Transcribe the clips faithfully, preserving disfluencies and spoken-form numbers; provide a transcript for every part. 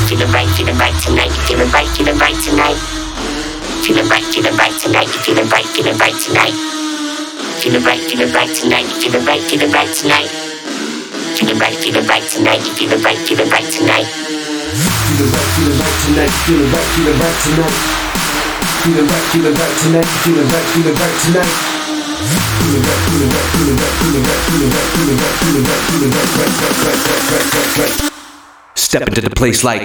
feeling right, feeling right tonight. You feeling right, feeling right tonight. Feeling right, feeling right tonight. You feeling right, feeling right tonight. Feeling right, feeling right tonight. You feeling right, feeling right tonight. Feeling right, feeling right tonight. You feeling right, feeling right tonight. Feeling right, feeling right tonight. Feeling right, feeling right tonight. Feeling right, feeling right tonight. Feeling right, feeling right tonight. Feeling right, feeling right, feeling right, feeling right, feeling right, feeling right, feeling right, feeling right, right, right, right, right, right, right, right. Step into the place like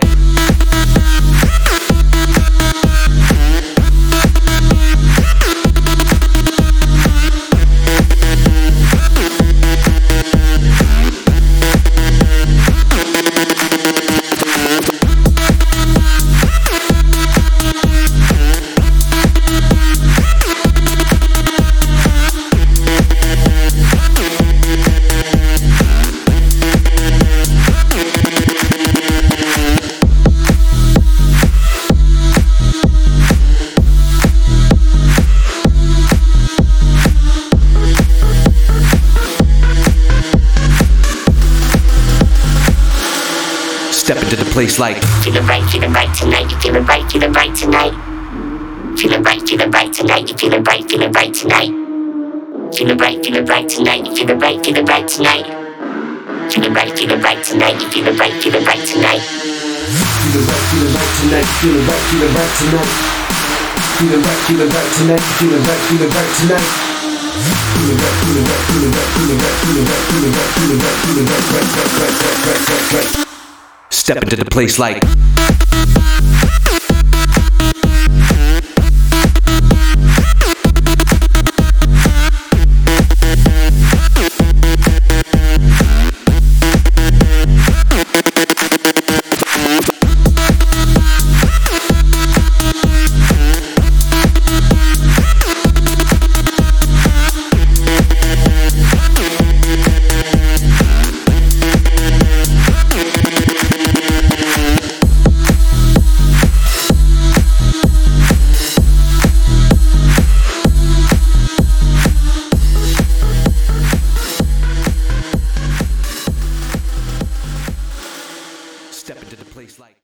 Step into the place like feeling right, feeling right tonight. You feeling right, feeling right tonight. Feeling right, feeling right tonight. You feeling right, feeling right tonight. Feeling right, feeling right tonight. You feeling right, feeling right tonight. Feeling right, feeling right tonight. You feeling right, feeling right tonight. Feeling right, feeling right tonight. Feeling right, feeling right tonight. Feeling right, feeling right tonight. Feeling right, feeling right tonight. Feeling right, feeling right, feeling right, feeling right, feeling right, feeling right, feeling right, feeling right, right, right, right, right, right, right, right. step into the place like